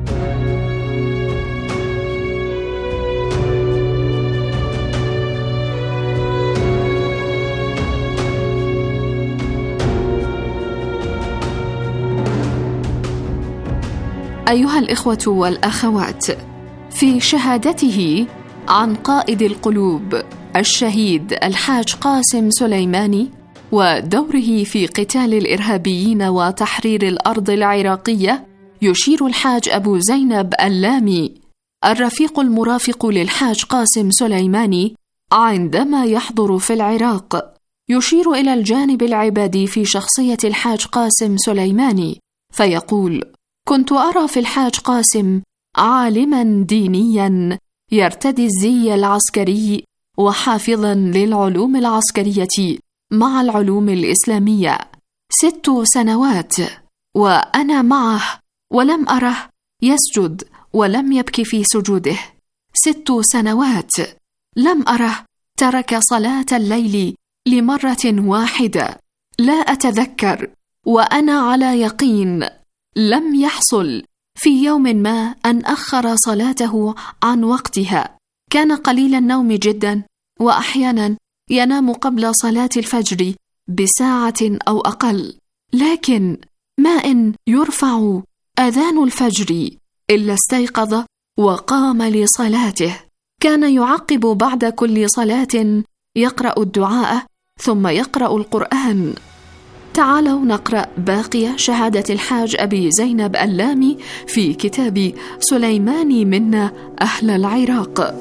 أيها الإخوة والأخوات، في شهادته عن قائد القلوب الشهيد الحاج قاسم سليماني ودوره في قتال الإرهابيين وتحرير الأرض العراقية، يشير الحاج أبو زينب اللامي الرفيق المرافق للحاج قاسم سليماني عندما يحضر في العراق، يشير إلى الجانب العبادي في شخصية الحاج قاسم سليماني، فيقول: كنت أرى في الحاج قاسم عالما دينيا يرتدي الزي العسكري وحافظا للعلوم العسكرية مع العلوم الإسلامية. 6 سنوات وأنا معه، ولم أره يسجد ولم يبكي في سجوده. 6 سنوات لم أره ترك صلاة الليل لمرة واحدة. لا أتذكر وأنا على يقين لم يحصل في يوم ما أن أخر صلاته عن وقتها. كان قليل النوم جدا، وأحيانا ينام قبل صلاة الفجر بساعة أو أقل، لكن ما إن يرفع أذان الفجر إلا استيقظ وقام لصلاته. كان يعقب بعد كل صلاة يقرأ الدعاء ثم يقرأ القرآن. تعالوا نقرأ باقي شهادة الحاج أبي زينب اللامي في كتاب سليماني منا أهل العراق.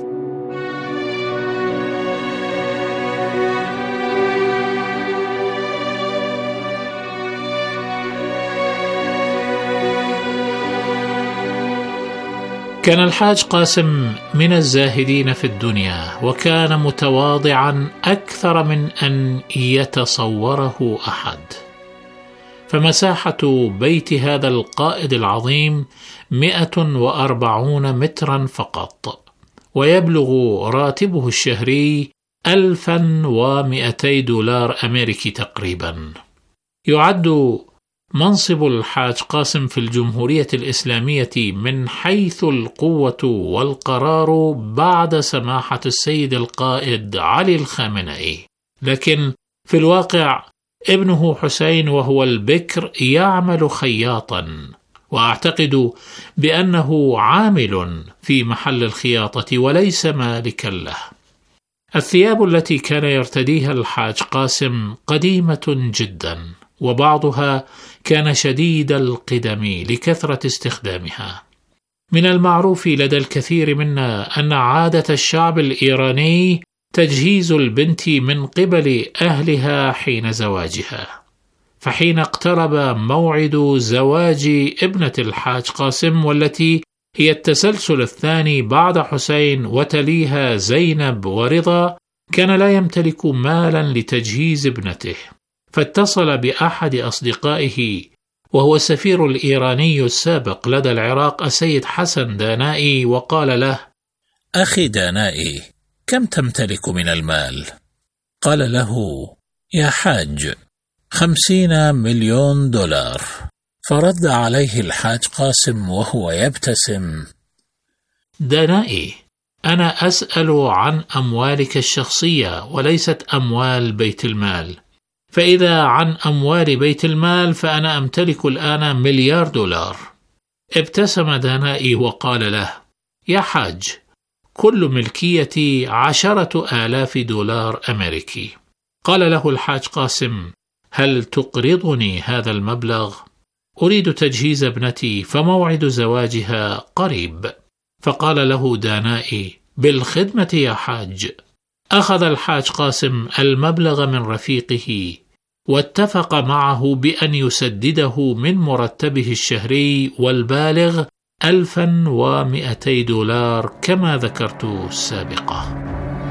كان الحاج قاسم من الزاهدين في الدنيا، وكان متواضعا أكثر من أن يتصوره أحد. فمساحة بيت هذا القائد العظيم 140 مترا فقط، ويبلغ راتبه الشهري 1200 دولار أمريكي تقريبا. يعد منصب الحاج قاسم في الجمهورية الإسلامية من حيث القوة والقرار بعد سماحة السيد القائد علي الخامنئي، لكن في الواقع ابنه حسين وهو البكر يعمل خياطا، وأعتقد بأنه عامل في محل الخياطة وليس مالكا له. الثياب التي كان يرتديها الحاج قاسم قديمة جدا، وبعضها كان شديد القدم لكثرة استخدامها. من المعروف لدى الكثير منا أن عادة الشعب الإيراني تجهيز البنت من قبل أهلها حين زواجها، فحين اقترب موعد زواج ابنة الحاج قاسم، والتي هي التسلسل الثاني بعد حسين وتليها زينب ورضا، كان لا يمتلك مالا لتجهيز ابنته، فاتصل بأحد أصدقائه وهو السفير الإيراني السابق لدى العراق السيد حسن دانائي، وقال له: أخي دانائي، كم تمتلك من المال؟ قال له: يا حاج، 50 مليون دولار. فرد عليه الحاج قاسم وهو يبتسم: دانائي، أنا أسأل عن أموالك الشخصية وليست أموال بيت المال، فإذا عن أموال بيت المال فأنا أمتلك الآن $1 مليار. ابتسم دانائي وقال له: يا حاج، كل ملكيتي 10,000 دولار أمريكي. قال له الحاج قاسم: هل تقرضني هذا المبلغ؟ أريد تجهيز ابنتي، فموعد زواجها قريب. فقال له دانائي: بالخدمة يا حاج. أخذ الحاج قاسم المبلغ من رفيقه، واتفق معه بأن يسدده من مرتبه الشهري، والبالغ 1200 دولار كما ذكرت سابقا.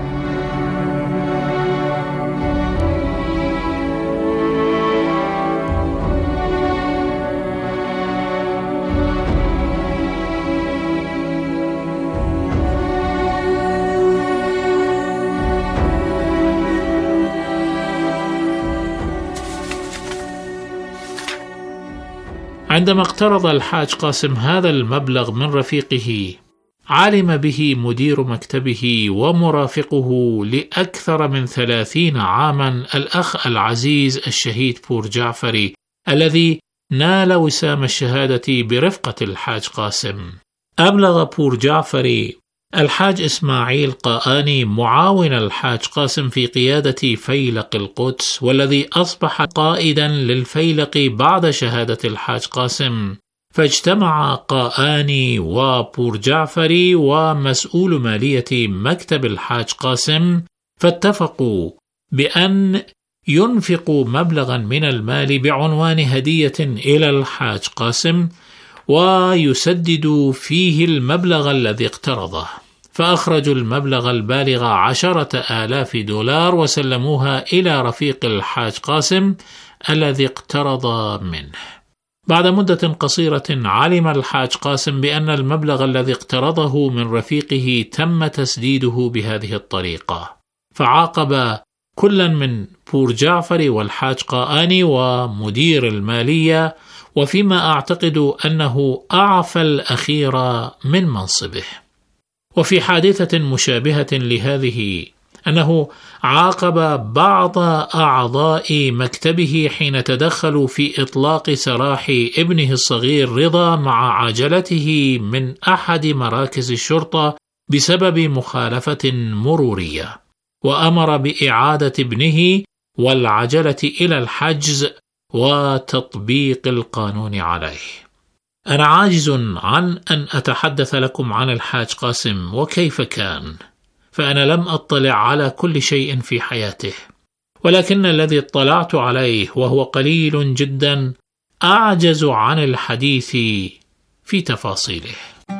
عندما اقترض الحاج قاسم هذا المبلغ من رفيقه، علم به مدير مكتبه ومرافقه لأكثر من 30 عاما الأخ العزيز الشهيد بور جعفري، الذي نال وسام الشهادة برفقة الحاج قاسم. أبلغ بور جعفري الحاج إسماعيل قآني معاون الحاج قاسم في قيادة فيلق القدس، والذي أصبح قائدا للفيلق بعد شهادة الحاج قاسم، فاجتمع قآني وبور جعفري ومسؤول مالية مكتب الحاج قاسم، فاتفقوا بأن ينفقوا مبلغا من المال بعنوان هدية إلى الحاج قاسم، ويسددوا فيه المبلغ الذي اقترضه. فأخرجوا المبلغ البالغ 10,000 دولار وسلموها إلى رفيق الحاج قاسم الذي اقترض منه. بعد مدة قصيرة علم الحاج قاسم بأن المبلغ الذي اقترضه من رفيقه تم تسديده بهذه الطريقة، فعاقب كلا من بور جعفري والحاج قآني ومدير المالية، وفيما أعتقد أنه أعفى الأخير من منصبه. وفي حادثة مشابهة لهذه أنه عاقب بعض أعضاء مكتبه حين تدخلوا في إطلاق سراح ابنه الصغير رضا مع عجلته من أحد مراكز الشرطة بسبب مخالفة مرورية، وأمر بإعادة ابنه والعجلة إلى الحجز وتطبيق القانون عليه. أنا عاجز عن أن أتحدث لكم عن الحاج قاسم وكيف كان، فأنا لم أطلع على كل شيء في حياته، ولكن الذي اطلعت عليه وهو قليل جدا أعجز عن الحديث في تفاصيله.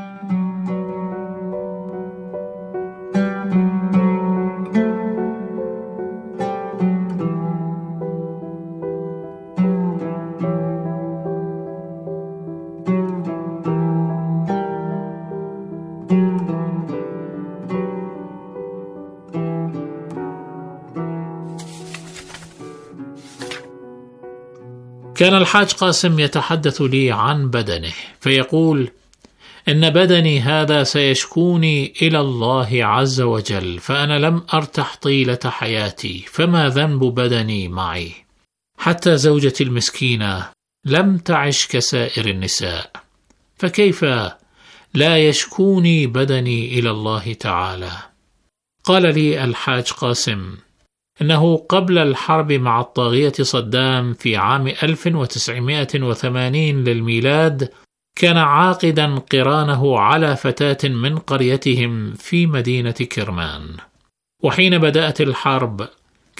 كان الحاج قاسم يتحدث لي عن بدنه، فيقول: إن بدني هذا سيشكوني إلى الله عز وجل، فأنا لم أرتح طيلة حياتي، فما ذنب بدني معي؟ حتى زوجتي المسكينة لم تعش كسائر النساء، فكيف لا يشكوني بدني إلى الله تعالى؟ قال لي الحاج قاسم إنه قبل الحرب مع الطاغية صدام في عام 1980 للميلاد كان عاقدا قرانه على فتاة من قريتهم في مدينة كرمان، وحين بدأت الحرب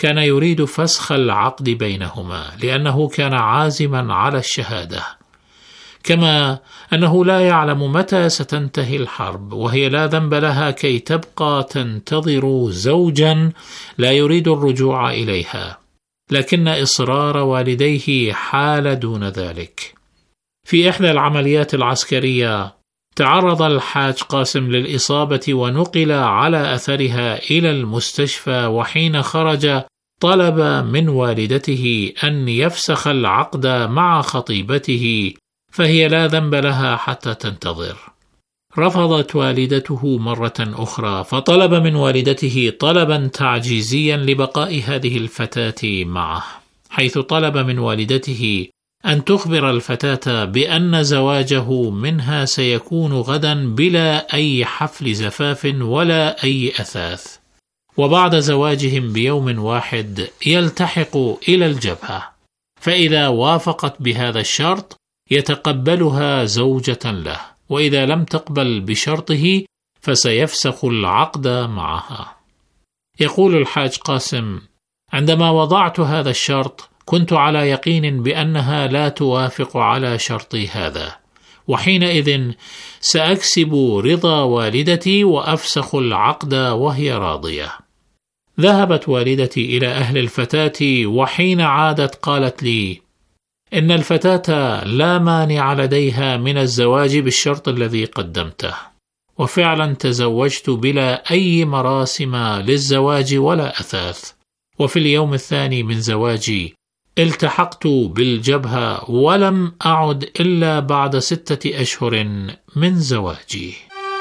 كان يريد فسخ العقد بينهما لأنه كان عازما على الشهادة، كما أنه لا يعلم متى ستنتهي الحرب، وهي لا ذنب لها كي تبقى تنتظر زوجا لا يريد الرجوع إليها، لكن إصرار والديه حال دون ذلك. في إحدى العمليات العسكرية تعرض الحاج قاسم للإصابة ونقل على أثرها إلى المستشفى، وحين خرج طلب من والدته أن يفسخ العقد مع خطيبته، فهي لا ذنب لها حتى تنتظر. رفضت والدته مرة أخرى، فطلب من والدته طلبا تعجيزيا لبقاء هذه الفتاة معه، حيث طلب من والدته أن تخبر الفتاة بأن زواجه منها سيكون غدا بلا أي حفل زفاف ولا أي أثاث، وبعد زواجهم بيوم واحد يلتحق إلى الجبهة، فإذا وافقت بهذا الشرط يتقبلها زوجة له، وإذا لم تقبل بشرطه فسيفسخ العقد معها. يقول الحاج قاسم: عندما وضعت هذا الشرط كنت على يقين بأنها لا توافق على شرطي هذا، وحينئذ سأكسب رضا والدتي وأفسخ العقد وهي راضية. ذهبت والدتي إلى أهل الفتاة، وحين عادت قالت لي: إن الفتاة لا مانع لديها من الزواج بالشرط الذي قدمته، وفعلا تزوجت بلا أي مراسم للزواج ولا أثاث، وفي اليوم الثاني من زواجي التحقت بالجبهة، ولم أعد إلا بعد 6 أشهر من زواجي.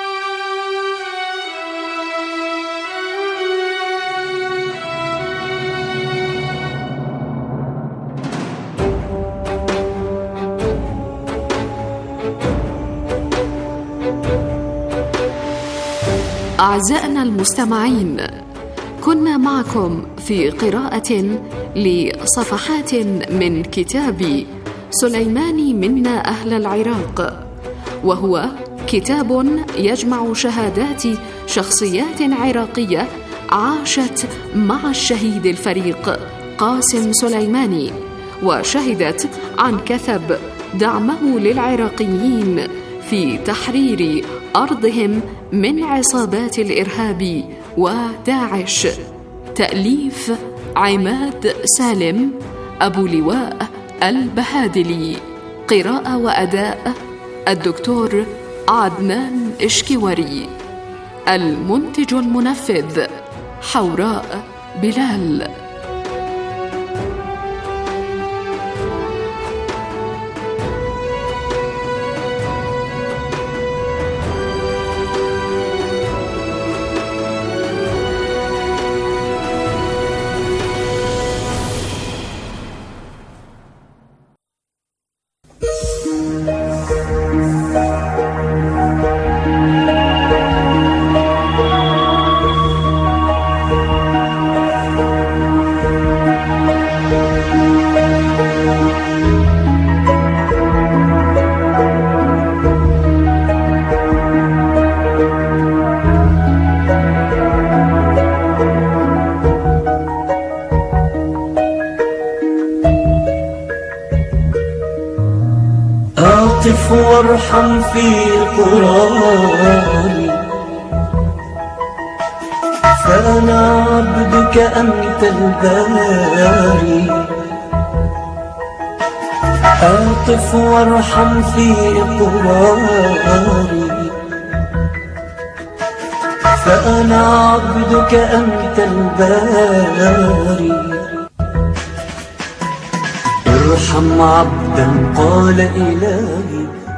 أعزائنا المستمعين، كنا معكم في قراءة لصفحات من كتاب سليماني منا أهل العراق، وهو كتاب يجمع شهادات شخصيات عراقية عاشت مع الشهيد الفريق قاسم سليماني، وشهدت عن كثب دعمه للعراقيين في تحرير أرضهم من عصابات الإرهاب وداعش. تأليف عماد سالم، أبو لواء البهادلي. قراءة وأداء الدكتور عدنان إشكيوري. المنتج المنفذ حوراء بلال. أعطف وارحم في قراري، فأنا عبدك أنت الباري. أعطف وارحم في قراري، فأنا عبدك أنت الباري. ارحم عبدا قال إلهي